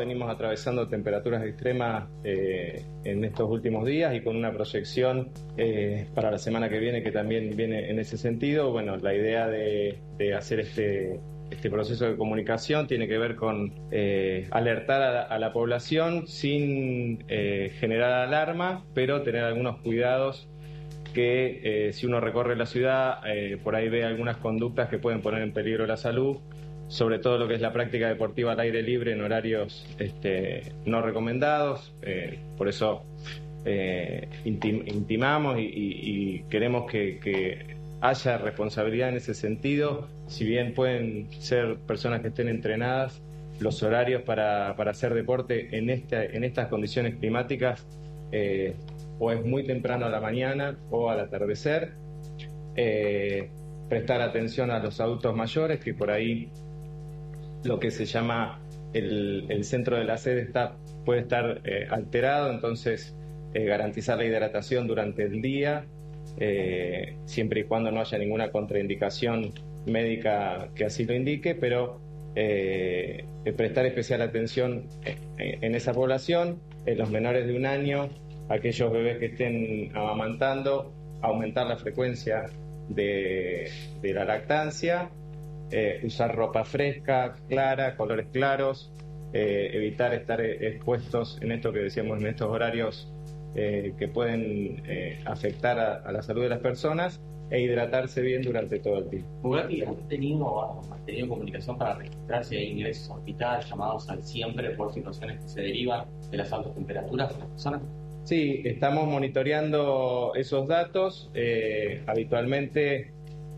venimos atravesando temperaturas extremas en estos últimos días y con una proyección para la semana que viene que también viene en ese sentido. Bueno, la idea de hacer este proceso de comunicación tiene que ver con alertar a la población sin generar alarma, pero tener algunos cuidados que si uno recorre la ciudad, por ahí ve algunas conductas que pueden poner en peligro la salud, sobre todo lo que es la práctica deportiva al aire libre en horarios no recomendados. Por eso intimamos y queremos que haya responsabilidad en ese sentido. Si bien pueden ser personas que estén entrenadas, los horarios para hacer deporte en estas condiciones climáticas o es muy temprano a la mañana o al atardecer. Prestar atención a los adultos mayores, que por ahí lo que se llama el centro de la sede puede estar alterado, entonces garantizar la hidratación durante el día, siempre y cuando no haya ninguna contraindicación médica que así lo indique, pero prestar especial atención en esa población, en los menores de 1 año, aquellos bebés que estén amamantando, aumentar la frecuencia de la lactancia, usar ropa fresca, clara, colores claros, evitar estar expuestos en esto que decíamos, en estos horarios que pueden afectar a la salud de las personas, e hidratarse bien durante todo el día. Bugatti, ¿han tenido comunicación para registrar si hay ingresos a hospital, llamados al siempre por situaciones que se derivan de las altas temperaturas de las personas? Sí, estamos monitoreando esos datos. Habitualmente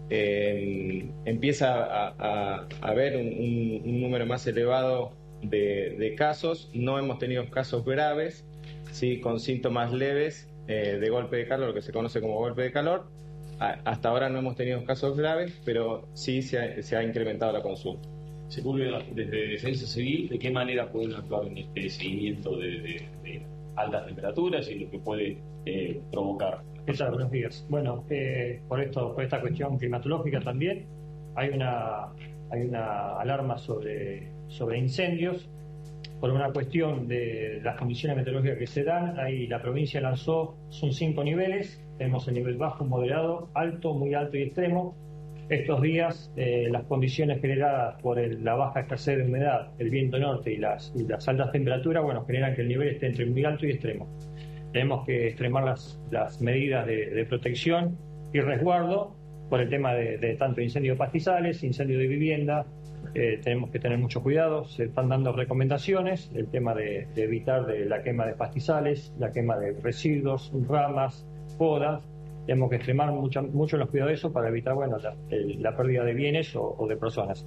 empieza a haber un número más elevado de casos. No hemos tenido casos graves, sí, con síntomas leves de golpe de calor, lo que se conoce como golpe de calor. Hasta ahora no hemos tenido casos graves, pero sí se ha incrementado la consulta. Sepúlveda, desde Defensa Civil, ¿de qué manera pueden actuar en este seguimiento de altas temperaturas y lo que puede provocar? ¿Qué tal? Buenos días. Bueno, por esta cuestión climatológica también hay una alarma sobre incendios. Por una cuestión de las condiciones meteorológicas que se dan, ahí la provincia lanzó, son 5 niveles, tenemos el nivel bajo, moderado, alto, muy alto y extremo. Estos días las condiciones generadas por la baja escasez de humedad, el viento norte y las altas temperaturas, bueno, generan que el nivel esté entre muy alto y extremo. Tenemos que extremar las medidas de protección y resguardo por el tema de tanto incendios de pastizales, incendios de vivienda. Tenemos que tener mucho cuidado, se están dando recomendaciones, el tema de evitar la quema de pastizales, la quema de residuos, ramas, podas. Tenemos que extremar mucho los cuidados de eso para evitar la pérdida de bienes o de personas.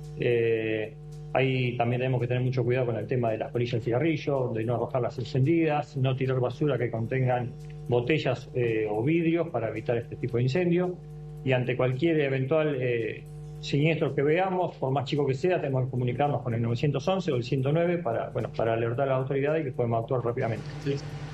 Ahí también tenemos que tener mucho cuidado con el tema de las colillas de cigarrillo, de no arrojarlas encendidas, no tirar basura que contengan botellas o vidrios para evitar este tipo de incendio. Y ante cualquier eventual siniestro que veamos, por más chico que sea, tenemos que comunicarnos con el 911 o el 109 para alertar a la autoridad y que podemos actuar rápidamente. Sí.